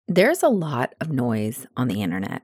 There's a lot of noise on the internet.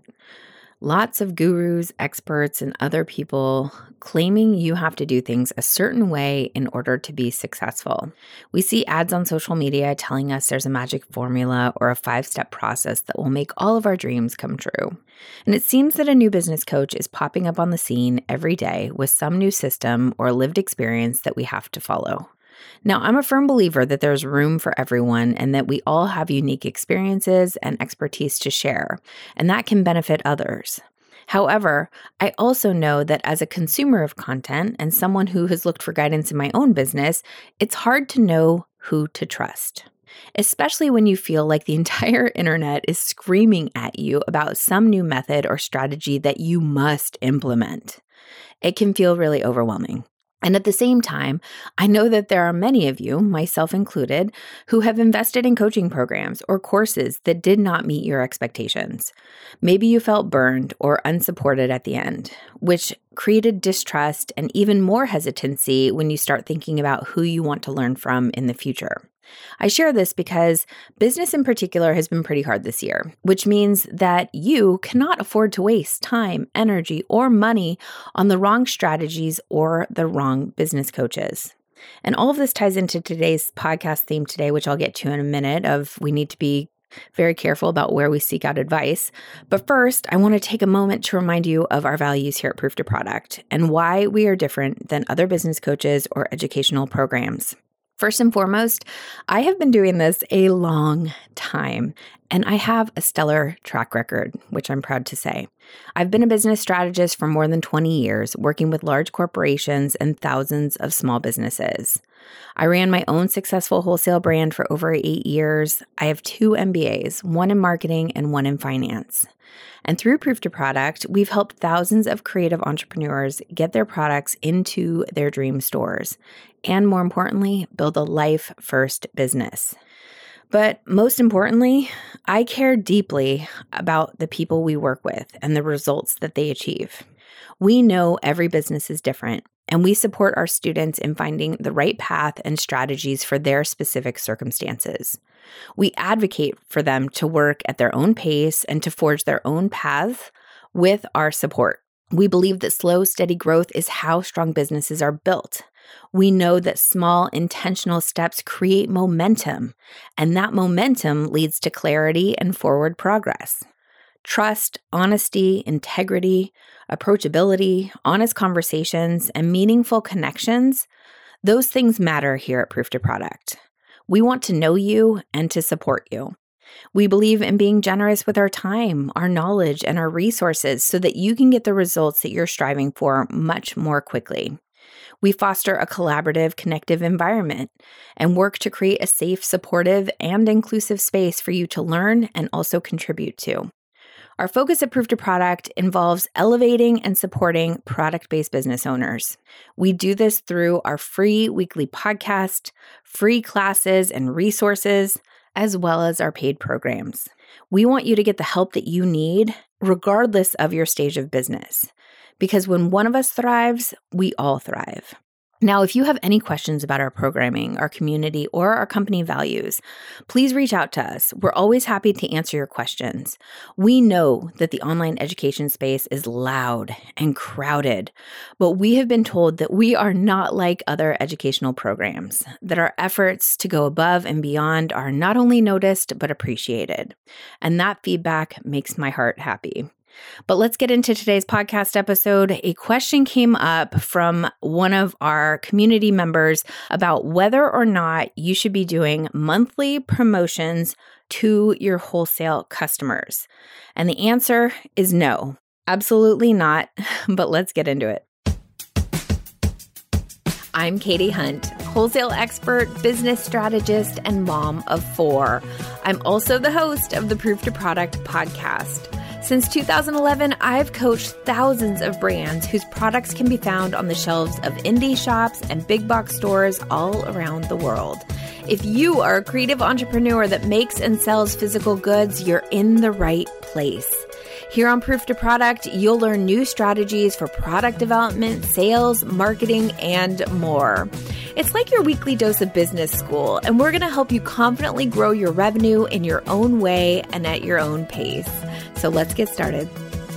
Lots of gurus, experts, and other people claiming you have to do things a certain way in order to be successful. We see ads on social media telling us there's a magic formula or a 5-step process that will make all of our dreams come true. And it seems that a new business coach is popping up on the scene every day with some new system or lived experience that we have to follow. Now, I'm a firm believer that there's room for everyone and that we all have unique experiences and expertise to share, and that can benefit others. However, I also know that as a consumer of content and someone who has looked for guidance in my own business, it's hard to know who to trust, especially when you feel like the entire internet is screaming at you about some new method or strategy that you must implement. It can feel really overwhelming. And at the same time, I know that there are many of you, myself included, who have invested in coaching programs or courses that did not meet your expectations. Maybe you felt burned or unsupported at the end, which created distrust and even more hesitancy when you start thinking about who you want to learn from in the future. I share this because business in particular has been pretty hard this year, which means that you cannot afford to waste time, energy, or money on the wrong strategies or the wrong business coaches. And all of this ties into today's podcast theme today, which I'll get to in a minute, of we need to be very careful about where we seek out advice. But first, I want to take a moment to remind you of our values here at Proof to Product and why we are different than other business coaches or educational programs. First and foremost, I have been doing this a long time, and I have a stellar track record, which I'm proud to say. I've been a business strategist for more than 20 years, working with large corporations and thousands of small businesses. I ran my own successful wholesale brand for over 8 years. I have 2 MBAs, one in marketing and one in finance. And through Proof to Product, we've helped thousands of creative entrepreneurs get their products into their dream stores, and more importantly, build a life-first business. But most importantly, I care deeply about the people we work with and the results that they achieve. We know every business is different, and we support our students in finding the right path and strategies for their specific circumstances. We advocate for them to work at their own pace and to forge their own paths with our support. We believe that slow, steady growth is how strong businesses are built. We know that small, intentional steps create momentum, and that momentum leads to clarity and forward progress. Trust, honesty, integrity, approachability, honest conversations, and meaningful connections, those things matter here at Proof to Product. We want to know you and to support you. We believe in being generous with our time, our knowledge, and our resources so that you can get the results that you're striving for much more quickly. We foster a collaborative, connective environment and work to create a safe, supportive, and inclusive space for you to learn and also contribute to. Our focus at Proof to Product involves elevating and supporting product-based business owners. We do this through our free weekly podcast, free classes and resources, as well as our paid programs. We want you to get the help that you need, regardless of your stage of business. Because when one of us thrives, we all thrive. Now, if you have any questions about our programming, our community, or our company values, please reach out to us. We're always happy to answer your questions. We know that the online education space is loud and crowded, but we have been told that we are not like other educational programs, that our efforts to go above and beyond are not only noticed, but appreciated. And that feedback makes my heart happy. But let's get into today's podcast episode. A question came up from one of our community members about whether or not you should be doing monthly promotions to your wholesale customers. And the answer is no, absolutely not. But let's get into it. I'm Katie Hunt, wholesale expert, business strategist, and mom of 4. I'm also the host of the Proof to Product podcast. Since 2011, I've coached thousands of brands whose products can be found on the shelves of indie shops and big box stores all around the world. If you are a creative entrepreneur that makes and sells physical goods, you're in the right place. Here on Proof to Product, you'll learn new strategies for product development, sales, marketing, and more. It's like your weekly dose of business school, and we're going to help you confidently grow your revenue in your own way and at your own pace. So let's get started.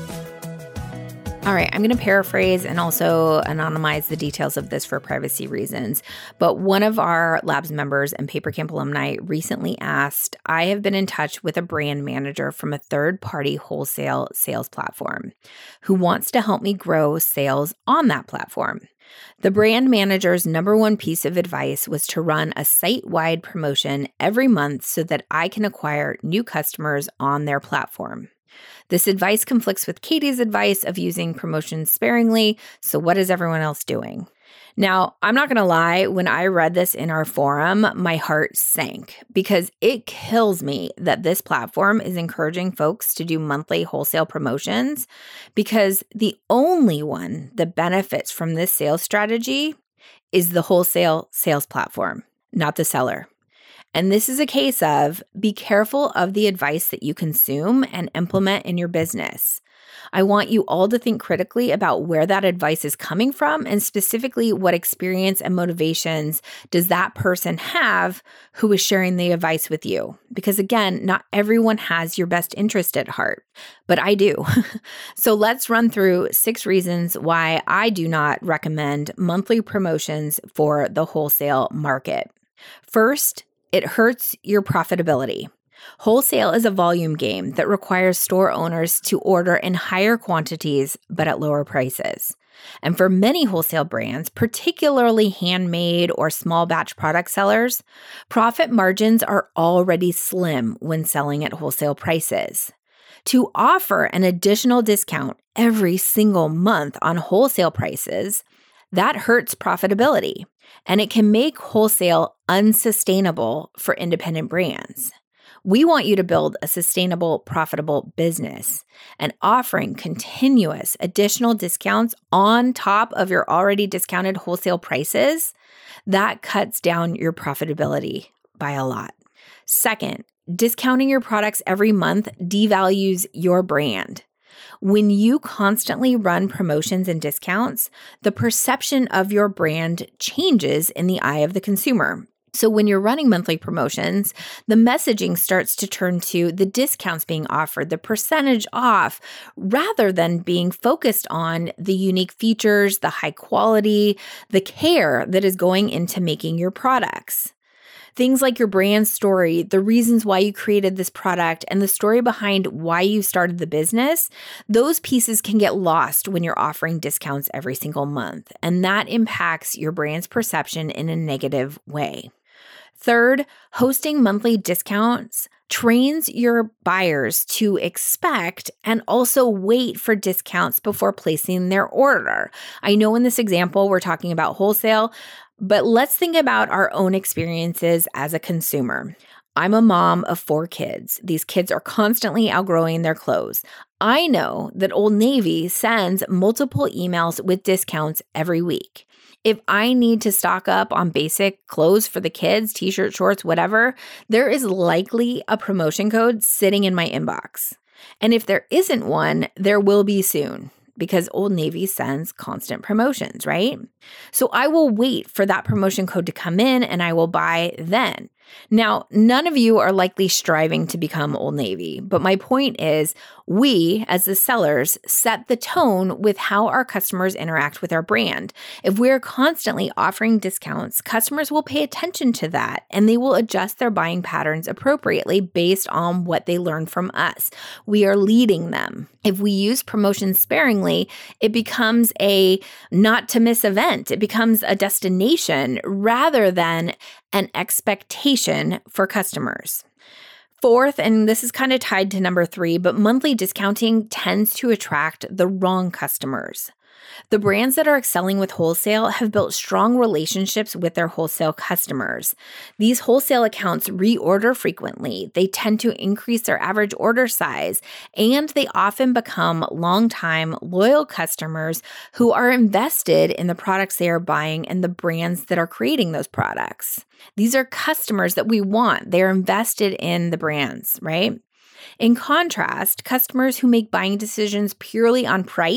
All right, I'm going to paraphrase and also anonymize the details of this for privacy reasons. But one of our Labs members and PaperCamp alumni recently asked, I have been in touch with a brand manager from a third-party wholesale sales platform who wants to help me grow sales on that platform. The brand manager's number one piece of advice was to run a site-wide promotion every month so that I can acquire new customers on their platform. This advice conflicts with Katie's advice of using promotions sparingly, so what is everyone else doing? Now, I'm not going to lie, when I read this in our forum, my heart sank because it kills me that this platform is encouraging folks to do monthly wholesale promotions because the only one that benefits from this sales strategy is the wholesale sales platform, not the seller. And this is a case of be careful of the advice that you consume and implement in your business. I want you all to think critically about where that advice is coming from and specifically what experience and motivations does that person have who is sharing the advice with you. Because again, not everyone has your best interest at heart, but I do. So let's run through 6 reasons why I do not recommend monthly promotions for the wholesale market. First, it hurts your profitability. Wholesale is a volume game that requires store owners to order in higher quantities, but at lower prices. And for many wholesale brands, particularly handmade or small batch product sellers, profit margins are already slim when selling at wholesale prices. To offer an additional discount every single month on wholesale prices, that hurts profitability, and it can make wholesale unsustainable for independent brands. We want you to build a sustainable, profitable business, and offering continuous additional discounts on top of your already discounted wholesale prices, that cuts down your profitability by a lot. Second, discounting your products every month devalues your brand. When you constantly run promotions and discounts, the perception of your brand changes in the eye of the consumer. So when you're running monthly promotions, the messaging starts to turn to the discounts being offered, the percentage off, rather than being focused on the unique features, the high quality, the care that is going into making your products. Things like your brand story, the reasons why you created this product, and the story behind why you started the business, those pieces can get lost when you're offering discounts every single month, and that impacts your brand's perception in a negative way. Third, hosting monthly discounts trains your buyers to expect and also wait for discounts before placing their order. I know in this example, we're talking about wholesale, but let's think about our own experiences as a consumer. I'm a mom of 4 kids. These kids are constantly outgrowing their clothes. I know that Old Navy sends multiple emails with discounts every week. If I need to stock up on basic clothes for the kids, t-shirts, shorts, whatever, there is likely a promotion code sitting in my inbox. And if there isn't one, there will be soon, because Old Navy sends constant promotions, right? So I will wait for that promotion code to come in and I will buy then. Now, none of you are likely striving to become Old Navy, but my point is we, as the sellers, set the tone with how our customers interact with our brand. If we're constantly offering discounts, customers will pay attention to that and they will adjust their buying patterns appropriately based on what they learn from us. We are leading them. If we use promotions sparingly, it becomes a not to miss event. It becomes a destination rather than an expectation for customers. Fourth, and this is kind of tied to number 3, but monthly discounting tends to attract the wrong customers. The brands that are excelling with wholesale have built strong relationships with their wholesale customers. These wholesale accounts reorder frequently. They tend to increase their average order size, and they often become longtime loyal customers who are invested in the products they are buying and the brands that are creating those products. These are customers that we want. They're invested in the brands, right? In contrast, customers who make buying decisions purely on price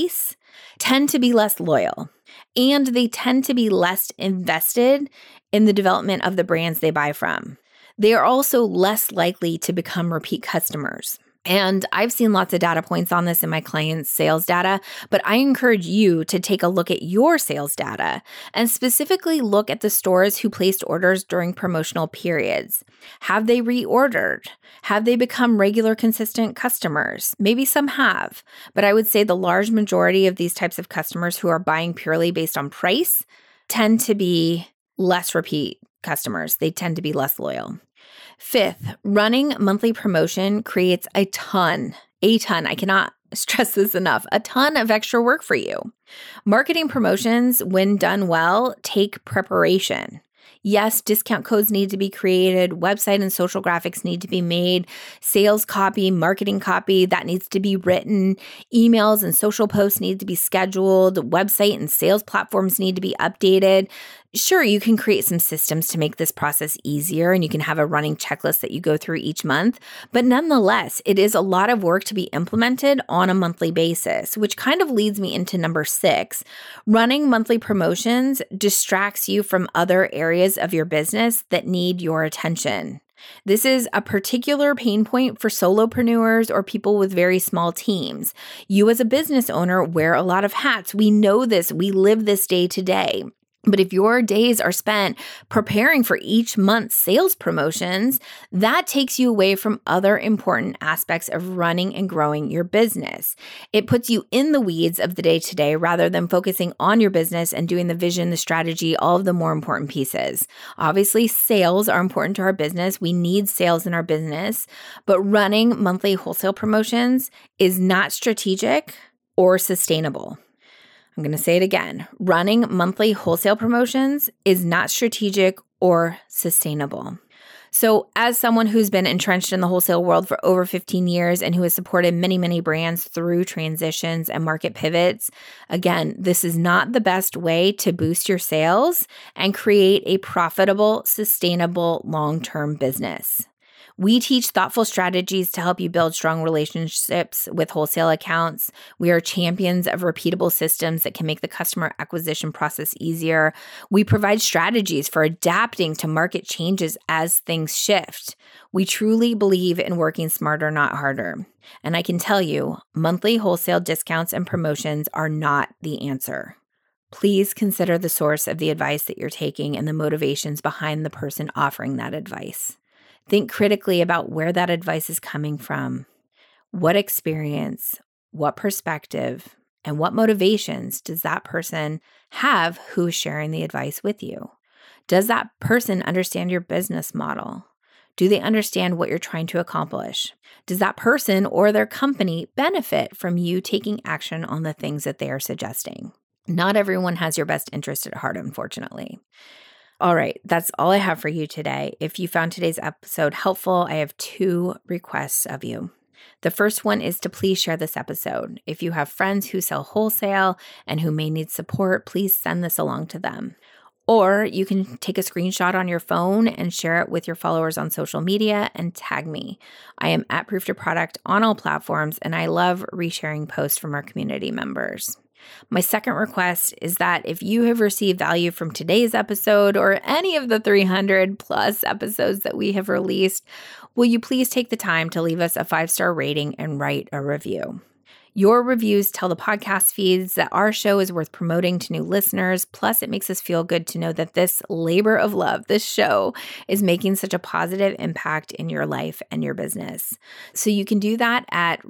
tend to be less loyal, and they tend to be less invested in the development of the brands they buy from. They are also less likely to become repeat customers. And I've seen lots of data points on this in my clients' sales data, but I encourage you to take a look at your sales data and specifically look at the stores who placed orders during promotional periods. Have they reordered? Have they become regular, consistent customers? Maybe some have, but I would say the large majority of these types of customers who are buying purely based on price tend to be less repeat customers. They tend to be less loyal. Fifth, running monthly promotion creates a ton, I cannot stress this enough, a ton of extra work for you. Marketing promotions, when done well, take preparation. Yes, discount codes need to be created, website and social graphics need to be made, sales copy, marketing copy, that needs to be written, emails and social posts need to be scheduled, website and sales platforms need to be updated. Sure, you can create some systems to make this process easier and you can have a running checklist that you go through each month, but nonetheless, it is a lot of work to be implemented on a monthly basis, which kind of leads me into number 6. Running monthly promotions distracts you from other areas of your business that need your attention. This is a particular pain point for solopreneurs or people with very small teams. You as a business owner wear a lot of hats. We know this. We live this day to day. But if your days are spent preparing for each month's sales promotions, that takes you away from other important aspects of running and growing your business. It puts you in the weeds of the day-to-day rather than focusing on your business and doing the vision, the strategy, all of the more important pieces. Obviously, sales are important to our business. We need sales in our business, but running monthly wholesale promotions is not strategic or sustainable. I'm going to say it again. Running monthly wholesale promotions is not strategic or sustainable. So as someone who's been entrenched in the wholesale world for over 15 years and who has supported many, many brands through transitions and market pivots, again, this is not the best way to boost your sales and create a profitable, sustainable, long-term business. We teach thoughtful strategies to help you build strong relationships with wholesale accounts. We are champions of repeatable systems that can make the customer acquisition process easier. We provide strategies for adapting to market changes as things shift. We truly believe in working smarter, not harder. And I can tell you, monthly wholesale discounts and promotions are not the answer. Please consider the source of the advice that you're taking and the motivations behind the person offering that advice. Think critically about where that advice is coming from, what experience, what perspective, and what motivations does that person have who is sharing the advice with you? Does that person understand your business model? Do they understand what you're trying to accomplish? Does that person or their company benefit from you taking action on the things that they are suggesting? Not everyone has your best interest at heart, unfortunately. All right, that's all I have for you today. If you found today's episode helpful, I have 2 requests of you. The first one is to please share this episode. If you have friends who sell wholesale and who may need support, please send this along to them. Or you can take a screenshot on your phone and share it with your followers on social media and tag me. I am at Proof to Product on all platforms, and I love resharing posts from our community members. My second request is that if you have received value from today's episode or any of the 300 plus episodes that we have released, will you please take the time to leave us a 5-star rating and write a review? Your reviews tell the podcast feeds that our show is worth promoting to new listeners. Plus, it makes us feel good to know that this labor of love, this show, is making such a positive impact in your life and your business. So you can do that at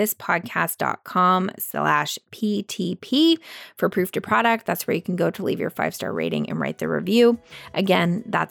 ratethispodcast.com/PTP for Proof to Product. That's where you can go to leave your 5-star rating and write the review. Again, that's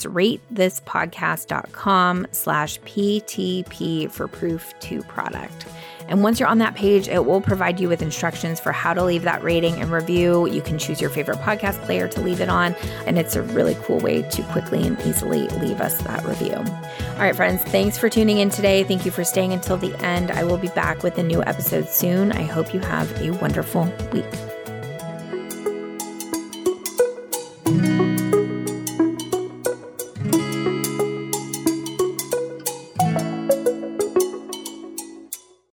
ratethispodcast.com/PTP for Proof to Product. And once you're on that page, it will provide you with instructions for how to leave that rating and review. You can choose your favorite podcast player to leave it on, and it's a really cool way to quickly and easily leave us that review. All right, friends, thanks for tuning in today. Thank you for staying until the end. I will be back with a new episode soon. I hope you have a wonderful week.